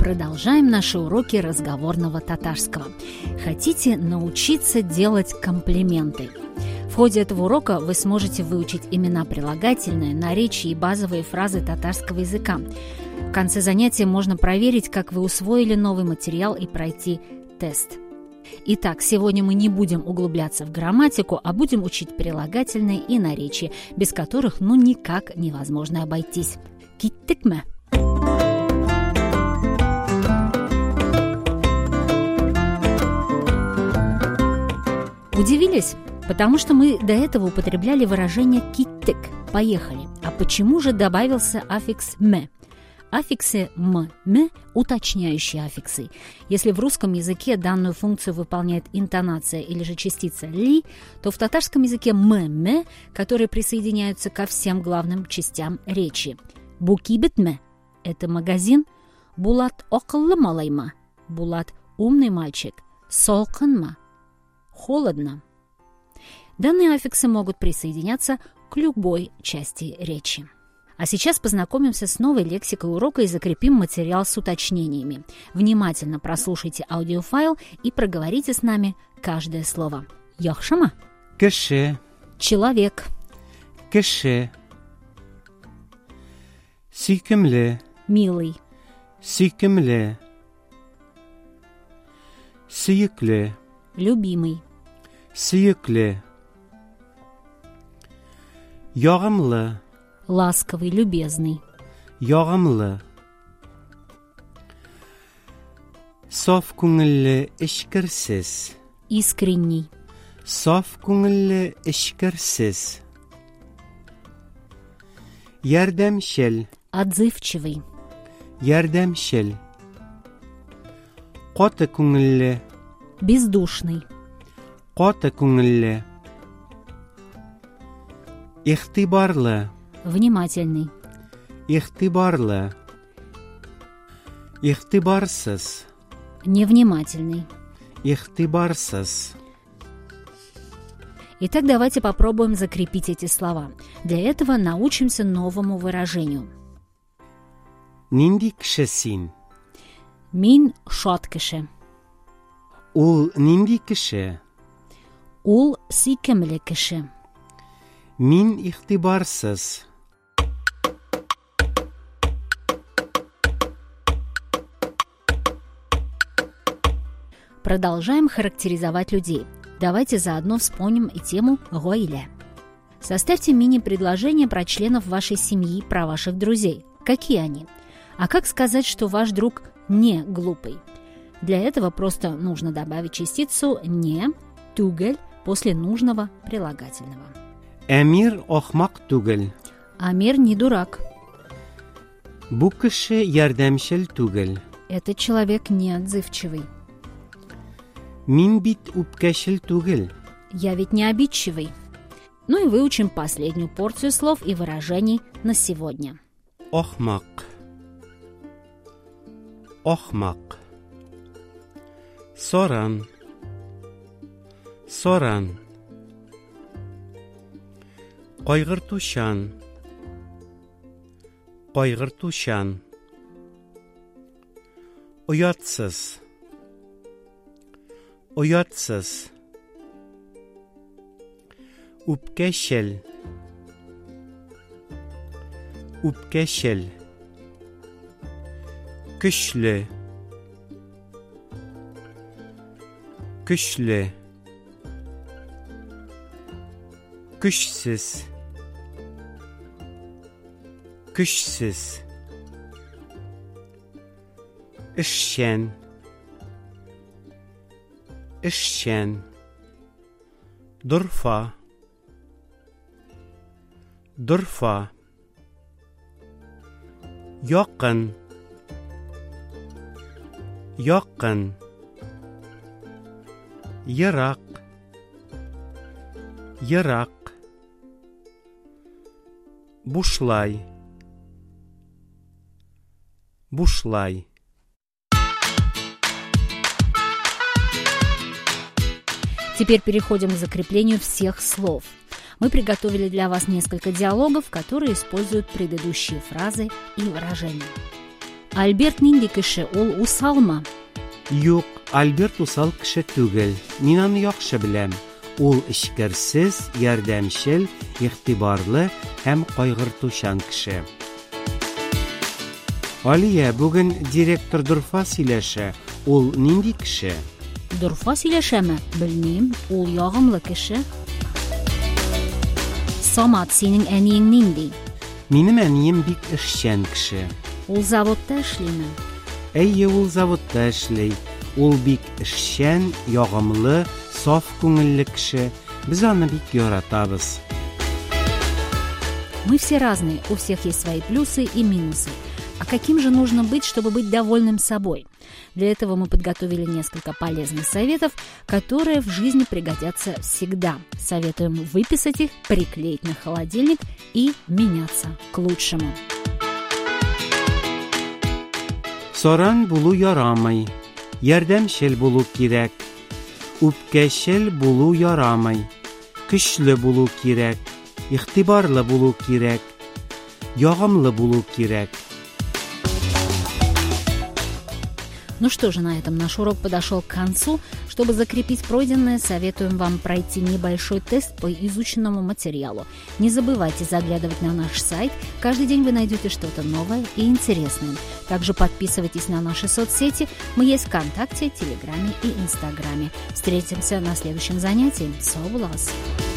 Продолжаем наши уроки разговорного татарского. Хотите научиться делать комплименты? В ходе этого урока вы сможете выучить имена прилагательные, наречия и базовые фразы татарского языка. В конце занятия можно проверить, как вы усвоили новый материал и пройти тест. Итак, сегодня мы не будем углубляться в грамматику, а будем учить прилагательные и наречия, без которых никак невозможно обойтись. Киттик ме? Удивились? Потому что мы до этого употребляли выражение «киттик» – «поехали». А почему же добавился аффикс «ме»? Аффиксы «м», «ме» – уточняющие аффиксы. Если в русском языке данную функцию выполняет интонация или же частица «ли», то в татарском языке «ме», «ме», которые присоединяются ко всем главным частям речи. «Буки битме» – это магазин. «Булат околлы малайма» – «Булат умный мальчик». «Солкынма» – «холодно». Данные аффиксы могут присоединяться к любой части речи. А сейчас познакомимся с новой лексикой урока и закрепим материал с уточнениями. Внимательно прослушайте аудиофайл и проговорите с нами каждое слово. Яхшама? Кеше. Человек. Кеше. Сикемле. Милый. Сикемле. Сиекле. Любимый. Сиекле. Ягымлы. Ласковый, любезный. Ягымлы. Саф күңелле, эчкерсез. Искренний. Саф күңелле, эчкерсез. Ярдәмчел. Отзывчивый. Ярдәмчел. Каты күңелле. Бездушный. Каты күңелле. Ихтибарлы. Внимательный. Ихтибарлы. Ихтибарсыз. Невнимательный. Ихтибарсыз. Итак, давайте попробуем закрепить эти слова. Для этого научимся новому выражению. Нинди кеше Мин шат кеше. Ул нинди кеше? Ул сикемле кеше. Мин ихтибарсыз. Продолжаем характеризовать людей. Давайте заодно вспомним и тему «гойле». Составьте мини-предложения про членов вашей семьи, про ваших друзей. Какие они? А как сказать, что ваш друг не глупый? Для этого просто нужно добавить частицу «не», «тугель» после нужного прилагательного. Әмир ахмак түгел. Амир не дурак. Бу кеше ярдәмчел түгел. Этот человек не отзывчивый. Мин бит үпкәчел түгел. Я ведь не обидчивый. Ну и выучим последнюю порцию слов и выражений на сегодня. Ахмак. Ахмак. Соран. Соран. Кайгыртучан. Кайгыртучан. Уятсыз. Уятсыз. Үпкәчел. Үпкәчел. Көчле. Көчле. Көчсез. Көчсез. Эшчән. Эшчән. Дорфа. Дорфа. Якын. Якын. Ерак. Ерак. Бушлай. Бушлай. Теперь переходим к закреплению всех слов. Мы приготовили для вас несколько диалогов, которые используют предыдущие фразы и выражения. Альберт нинди кеше, ул усалмы? Юк, Альберт усал кеше түгел. Мин аны яхшы беләм. Ул эчкерсез, ярдәмчел, игътибарлы һәм кайгыртучан кеше. Алия, бүген директор Дурфа сөйләшә. Ул нинди кеше? Дурфа сөйләшәме? Белмим, ул ягымлы кеше. Самат, синең әниең нинди? Минем әнием бик эшчән кеше. Ул заводта эшлиме? Әйе, ул заводта эшли. Ул бик эшчән, ягымлы, саф күңелле кеше. Без аны бик яратабыз. Мы все разные, у всех есть свои плюсы и минусы. А каким же нужно быть, чтобы быть довольным собой? Для этого мы подготовили несколько полезных советов, которые в жизни пригодятся всегда. Советуем выписать их, приклеить на холодильник и меняться к лучшему. Саран булу ярамый. Ярдәмчел булу кирәк. Үпкәчел булу ярамый. Көчле булу кирәк. Игътибарлы булу кирәк. Ягымлы булу кирәк. Ну что же, на этом наш урок подошел к концу. Чтобы закрепить пройденное, советуем вам пройти небольшой тест по изученному материалу. Не забывайте заглядывать на наш сайт. Каждый день вы найдете что-то новое и интересное. Также подписывайтесь на наши соцсети. Мы есть ВКонтакте, Телеграме и Инстаграме. Встретимся на следующем занятии. Сау булас!